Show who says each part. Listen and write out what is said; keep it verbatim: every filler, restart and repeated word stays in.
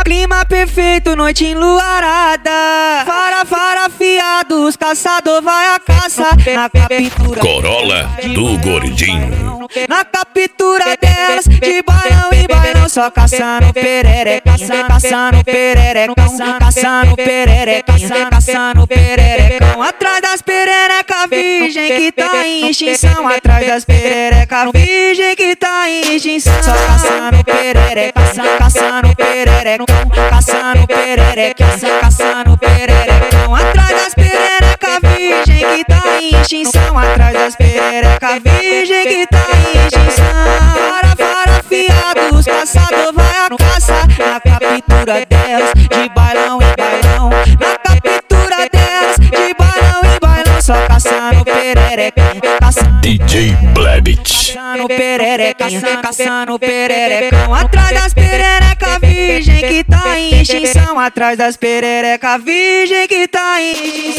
Speaker 1: clima perfeito, noite enluarada. Fara, fara, fiados, caçador vai a caça. Na captura
Speaker 2: Corolla do Gordinho.
Speaker 1: Na captura delas, de bailão em bailão, só caçando perere, caçando, caçando pererecão, caçando perere, caçando, caçando pererecão. Atrás das perereca virgem que tá em extinção, atrás das perereca virgem que tá em extinção. Só caçando perere, caçando, caçando pererecão, caçando perere, caçando, caçando pererecão. Atrás das perereca virgem que tá em extinção, atrás das perereca virgem que tá em extinção. Para, para, fiados, caçador vai a caça. Na captura delas, de bailão em bailão. Na captura delas, de bailão em bailão, só caçando perereca, caçando
Speaker 2: D J Blebit.
Speaker 1: Caçando perereca, caçando pererecão. Atrás das perereca virgem que tá em extinção, atrás das perereca virgem que tá em extinção.